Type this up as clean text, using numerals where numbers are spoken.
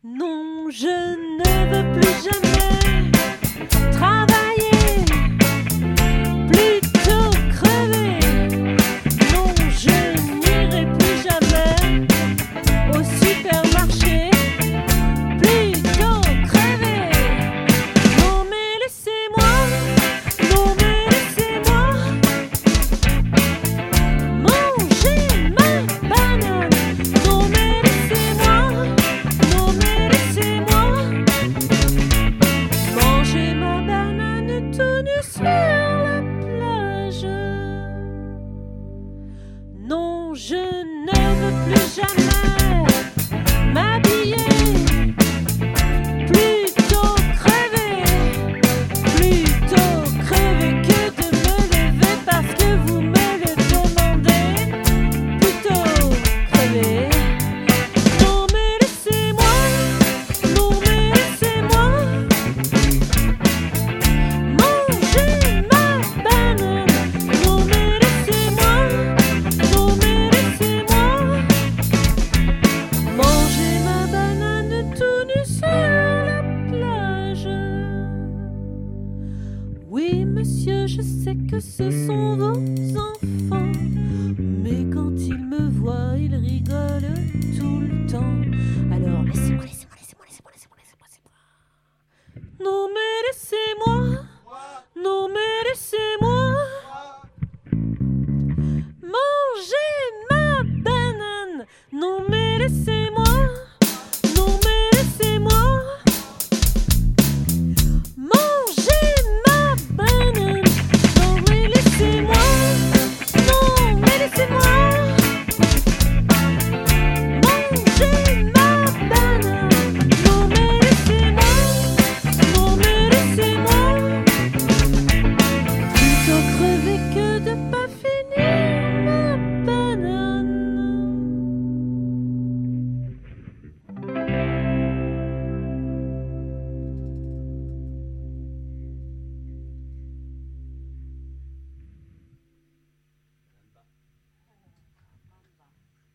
Non, je ne veux plus jamais travailler, plutôt crever. Non, je n'irai plus jamais au supermarché, plutôt crever. Non mais laissez-moi, non mais laissez-moi manger ma banane. Non mais laissez-moi, non mais laissez-moi manger ma banane tout nu sur la plage. Non, je ne veux plus jamais m'habiller, plutôt crever que de me lever parce que vous me le demandez, plutôt crever. Non mais laissez-moi, non mais laissez-moi manger ma banane. Non mais laissez-moi, non mais laissez-moi manger ma banane tout nu sur la plage. Oui monsieur, je sais que ce sont vos enfants, mais quand ils me voient, ils rigolent tout le temps. Alors laissez-moi, laissez-moi, laissez-moi, laissez-moi, laissez-moi, laissez-moi, laissez-moi. Non mais laissez-moi, non mais laissez-moi manger ma banane. Non mais laissez-moi.